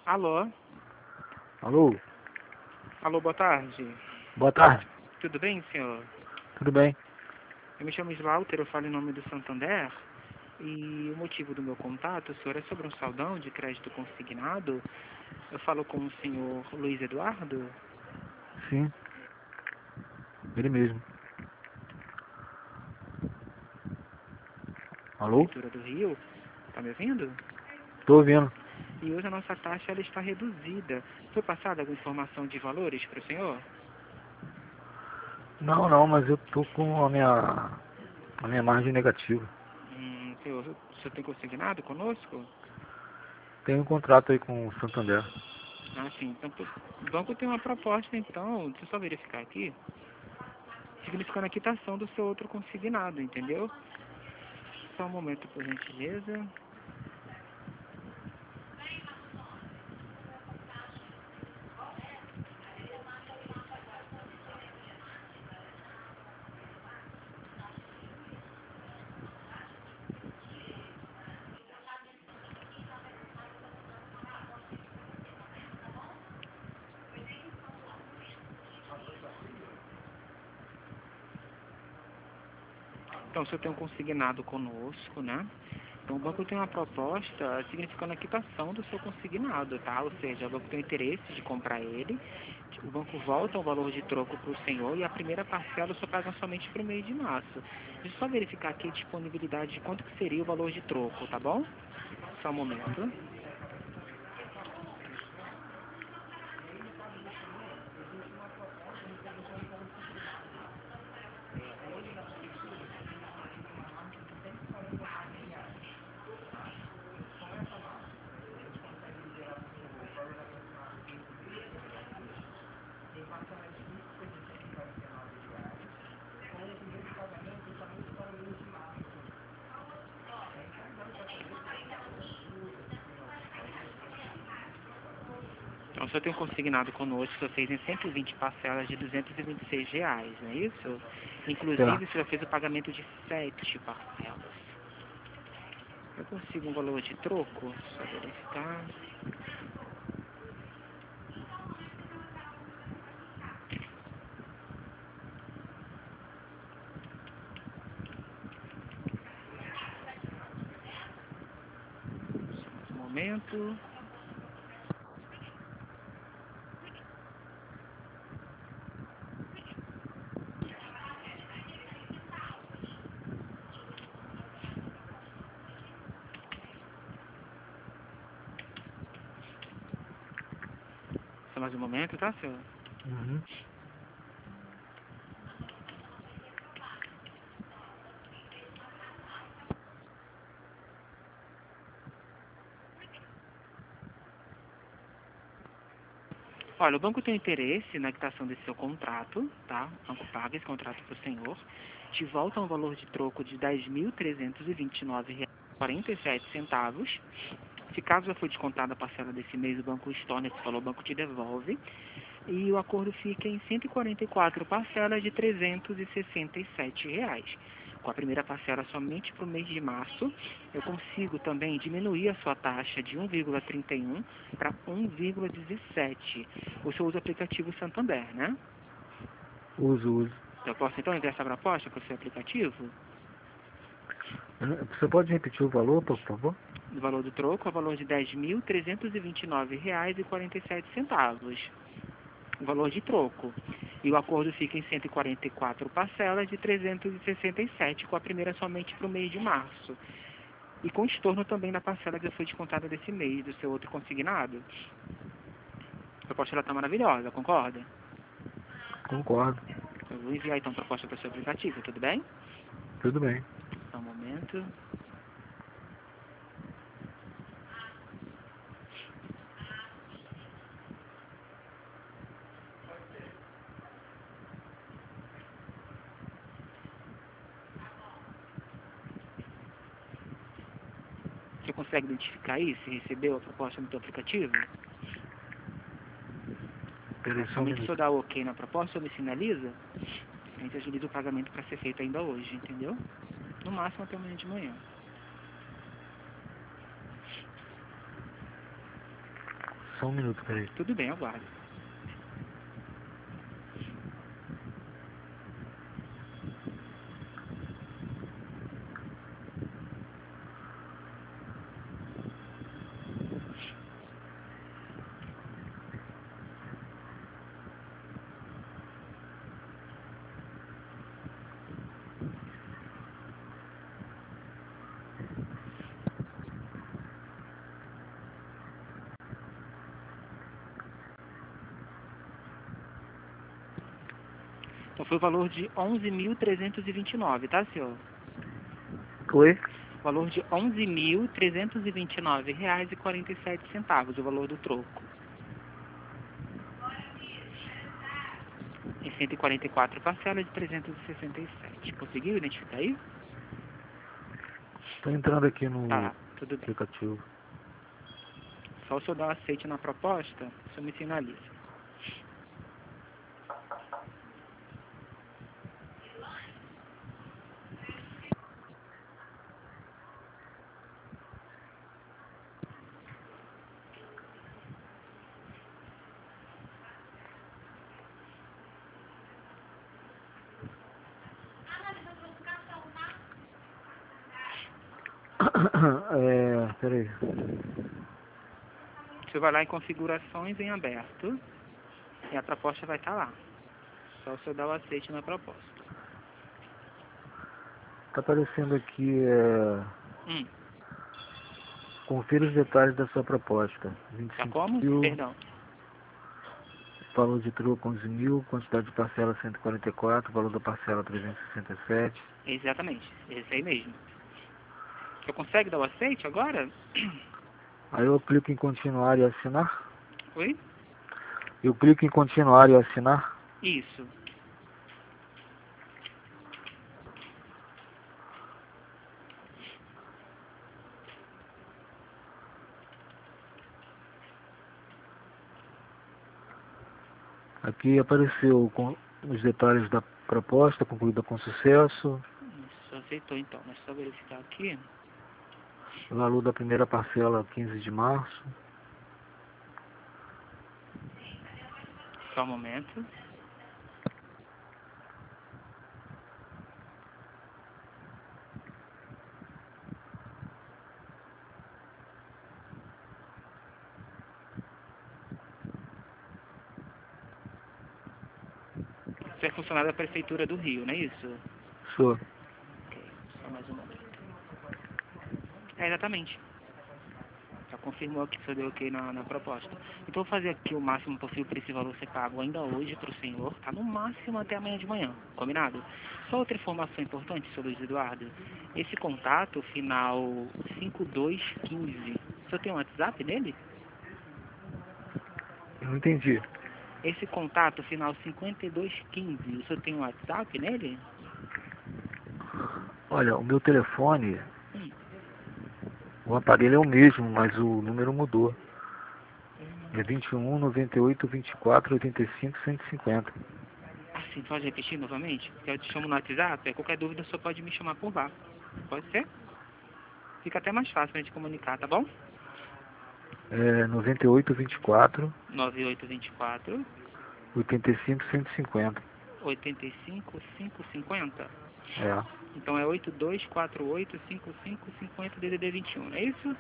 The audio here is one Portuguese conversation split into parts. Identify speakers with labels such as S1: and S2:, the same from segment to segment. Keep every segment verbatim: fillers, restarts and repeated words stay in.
S1: Alô?
S2: Alô?
S1: Alô, boa tarde.
S2: Boa tarde.
S1: Tudo bem, senhor?
S2: Tudo bem?
S1: Eu me chamo Slaughter, eu falo em nome do Santander. E o motivo do meu contato, senhor, é sobre um saldão de crédito consignado. Eu falo com o senhor Luiz Eduardo.
S2: Sim. Ele mesmo. Alô?
S1: Prefeitura do Rio. Tá me ouvindo?
S2: Tô ouvindo.
S1: E hoje a nossa taxa ela está reduzida. Foi passada alguma informação de valores para o senhor?
S2: Não, não, mas eu tô com a minha, a minha margem negativa.
S1: Hum, senhor, o senhor tem consignado conosco?
S2: Tenho um contrato aí com o Santander.
S1: Ah, sim. Então, o banco tem uma proposta, então. Deixa eu só verificar aqui. Significando a quitação do seu outro consignado, entendeu? Só um momento, por gentileza. Então, o senhor tem um consignado conosco, né? Então, o banco tem uma proposta significando a quitação do seu consignado, tá? Ou seja, o banco tem o interesse de comprar ele, o banco volta o valor de troco para o senhor e a primeira parcela o senhor paga somente para o mês de março. Deixa eu só verificar aqui a disponibilidade de quanto que seria o valor de troco, tá bom? Só um momento. Então, o senhor tem um consignado conosco, o senhor fez em cento e vinte parcelas de duzentos e vinte e seis reais, não é isso? Inclusive,
S2: Certo.
S1: o senhor fez o pagamento de sete parcelas. Eu consigo um valor de troco? Só verificar. Só mais um momento. Só mais um momento, tá, senhor?
S2: Uhum.
S1: Olha, o banco tem interesse na quitação desse seu contrato, tá? O banco paga esse contrato para o senhor, te volta um valor de troco de dez mil trezentos e vinte e nove reais e quarenta e sete centavos. Se caso já foi descontada a parcela desse mês, o banco estorna esse valor, o banco te devolve. E o acordo fica em cento e quarenta e quatro parcelas de trezentos e sessenta e sete reais. Com a primeira parcela somente para o mês de março, eu consigo também diminuir a sua taxa de um vírgula trinta e um para um vírgula dezessete. O senhor usa o aplicativo Santander, né?
S2: Uso, uso.
S1: Eu posso então enviar essa proposta para o seu aplicativo?
S2: Eu não- Você pode repetir o valor, por favor?
S1: O valor do troco é o valor de dez mil trezentos e vinte e nove reais e quarenta e sete centavos. O valor de troco. E o acordo fica em cento e quarenta e quatro parcelas de trezentos e sessenta e sete, com a primeira somente para o mês de março. E com estorno também da parcela que já foi descontada desse mês, do seu outro consignado. A proposta está maravilhosa, concorda?
S2: Concordo.
S1: Eu vou enviar então a proposta para o seu aplicativo, tudo bem?
S2: Tudo bem.
S1: Só um momento. Você consegue identificar aí se recebeu a proposta no seu aplicativo?
S2: Peraí só um
S1: Somente se eu
S2: minuto.
S1: dar ok na proposta, eu me sinaliza, a gente agiliza o pagamento para ser feito ainda hoje, entendeu? No máximo até amanhã de manhã.
S2: Só só um minuto, peraí.
S1: Tudo bem, aguardo. Então foi o valor de onze mil trezentos e vinte e nove, tá, senhor?
S2: Oi?
S1: Valor de onze mil trezentos e vinte e nove reais e quarenta e sete centavos, o valor do troco. Em cento e quarenta e quatro parcelas de trezentos e sessenta e sete. Conseguiu identificar aí?
S2: Tô entrando aqui no
S1: Tá, tudo bem.
S2: aplicativo.
S1: Só o senhor dar um aceite na proposta, o senhor me sinaliza.
S2: É, peraí.
S1: Você vai lá em configurações em aberto e a proposta vai estar lá. Só o senhor dar o aceite na proposta.
S2: Tá aparecendo aqui, é...
S1: Hum,
S2: confira os detalhes da sua proposta.
S1: tá
S2: vinte e cinco
S1: como?
S2: mil,
S1: Perdão.
S2: valor de troco onze mil, quantidade de parcela cento e quarenta e quatro, valor da parcela trezentos e sessenta e sete.
S1: Exatamente, esse aí mesmo. O senhor consegue dar o aceite agora?
S2: Aí eu clico em continuar e assinar.
S1: Oi?
S2: Eu clico em continuar e assinar.
S1: Isso.
S2: Aqui apareceu com os detalhes da proposta, concluída com sucesso.
S1: Isso, aceitou então. É só verificar aqui.
S2: O valor da primeira parcela quinze de março.
S1: Só um momento. Você é funcionário da Prefeitura do Rio, não é isso?
S2: Sou.
S1: Ok, só mais um momento. É, exatamente. Já confirmou aqui que o senhor deu ok na, na proposta. Então vou fazer aqui o máximo possível para esse valor ser pago ainda hoje para o senhor, tá? No máximo até amanhã de manhã, combinado? Só outra informação importante, senhor Luiz Eduardo. Esse contato, final cinco dois um cinco, o senhor tem um WhatsApp dele?
S2: Não entendi.
S1: Esse contato, final cinquenta e dois quinze, o senhor tem um WhatsApp nele?
S2: Olha, o meu telefone,
S1: Hum.
S2: o aparelho é o mesmo, mas o número mudou. É
S1: Hum.
S2: vinte e um, noventa e oito, vinte e quatro, oitenta e cinco, cento e cinquenta.
S1: Assim, pode repetir novamente? Eu te chamo no WhatsApp, qualquer dúvida o senhor pode me chamar por lá. Pode ser? Fica até mais fácil pra gente comunicar, tá bom?
S2: É noventa e oito, vinte e quatro,
S1: nove oito dois quatro,
S2: oitenta e cinco, cento e cinquenta.
S1: oito cinco, cinco cinco zero.
S2: É.
S1: Então é oito dois quatro oito, cinco cinco cinco zero D D D vinte e um, não é isso?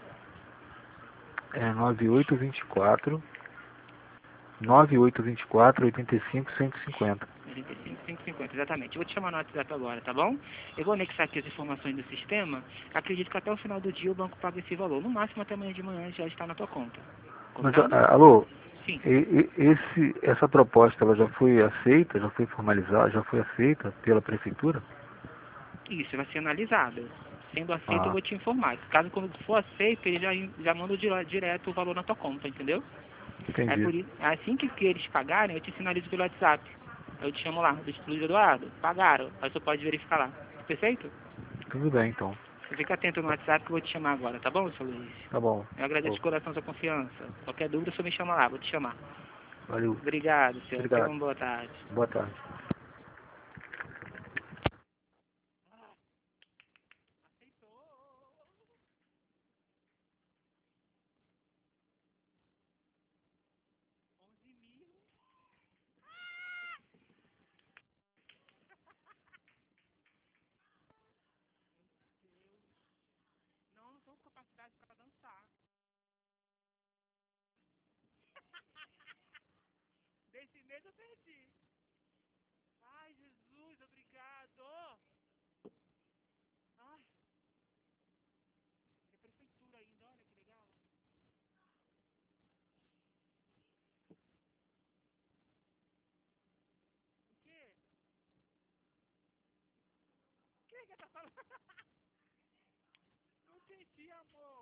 S2: É nove oito dois quatro, nove oito dois quatro, oitenta e cinco, cento e cinquenta.
S1: oitenta e cinco, cinco cinquenta, exatamente. Eu vou te chamar no WhatsApp agora, tá bom? Eu vou anexar aqui as informações do sistema. Acredito que até o final do dia o banco paga esse valor. No máximo até amanhã de manhã já está na tua conta.
S2: Mas,
S1: Combinado?
S2: a- alô,
S1: Sim.
S2: e- e- esse, essa proposta ela já foi aceita, já foi formalizada, já foi aceita pela prefeitura?
S1: Isso, vai ser analisado. Sendo aceito, eu
S2: Ah,
S1: vou te informar. Caso quando for aceito, ele já, já manda dire- direto o valor na tua conta, entendeu? É
S2: entendi.
S1: por isso, assim que, que eles pagarem, eu te sinalizo pelo WhatsApp. Eu te chamo lá, Luiz Eduardo, pagaram. Aí você pode verificar lá. Perfeito?
S2: Tudo bem, então.
S1: Fica atento no WhatsApp que eu vou te chamar agora, tá bom, seu Luiz?
S2: Tá bom.
S1: Eu agradeço
S2: Ô,
S1: de coração a sua confiança. Qualquer dúvida, você me chama lá, vou te chamar.
S2: valeu.
S1: Obrigado, senhor. Tenha
S2: Obrigado.
S1: uma boa tarde.
S2: Boa tarde.
S1: mas eu perdi. Ai, Jesus, obrigado. Ai. É prefeitura ainda, olha que legal. O quê? O que que tá falando? Não entendi, amor.